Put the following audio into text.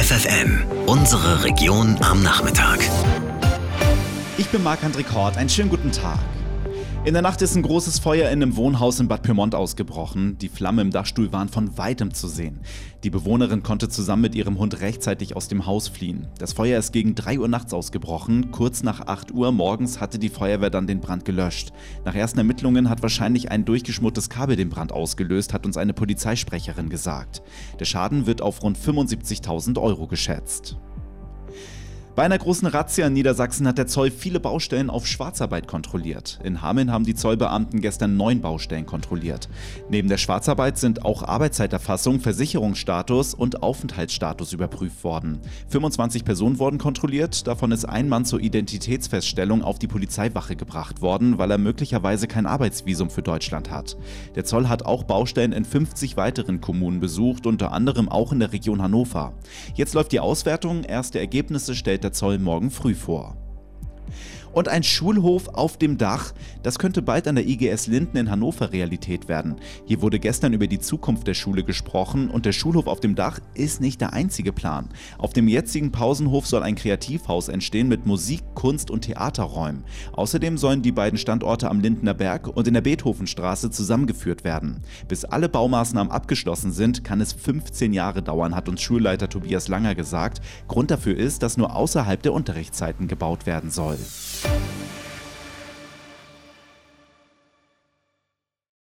FFN, unsere Region am Nachmittag. Ich bin Marc-André Kort, einen schönen guten Tag. In der Nacht ist ein großes Feuer in einem Wohnhaus in Bad Pyrmont ausgebrochen. Die Flammen im Dachstuhl waren von weitem zu sehen. Die Bewohnerin konnte zusammen mit ihrem Hund rechtzeitig aus dem Haus fliehen. Das Feuer ist gegen 3 Uhr nachts ausgebrochen. Kurz nach 8 Uhr morgens hatte die Feuerwehr dann den Brand gelöscht. Nach ersten Ermittlungen hat wahrscheinlich ein durchgeschmortes Kabel den Brand ausgelöst, hat uns eine Polizeisprecherin gesagt. Der Schaden wird auf rund 75.000 € geschätzt. Bei einer großen Razzia in Niedersachsen hat der Zoll viele Baustellen auf Schwarzarbeit kontrolliert. In Hameln haben die Zollbeamten gestern 9 Baustellen kontrolliert. Neben der Schwarzarbeit sind auch Arbeitszeiterfassung, Versicherungsstatus und Aufenthaltsstatus überprüft worden. 25 Personen wurden kontrolliert, davon ist ein Mann zur Identitätsfeststellung auf die Polizeiwache gebracht worden, weil er möglicherweise kein Arbeitsvisum für Deutschland hat. Der Zoll hat auch Baustellen in 50 weiteren Kommunen besucht, unter anderem auch in der Region Hannover. Jetzt läuft die Auswertung, erste Ergebnisse stellt der Zoll morgen früh vor. Und ein Schulhof auf dem Dach, das könnte bald an der IGS Linden in Hannover Realität werden. Hier wurde gestern über die Zukunft der Schule gesprochen und der Schulhof auf dem Dach ist nicht der einzige Plan. Auf dem jetzigen Pausenhof soll ein Kreativhaus entstehen mit Musik-, Kunst- und Theaterräumen. Außerdem sollen die beiden Standorte am Lindener Berg und in der Beethovenstraße zusammengeführt werden. Bis alle Baumaßnahmen abgeschlossen sind, kann es 15 Jahre dauern, hat uns Schulleiter Tobias Langer gesagt. Grund dafür ist, dass nur außerhalb der Unterrichtszeiten gebaut werden soll.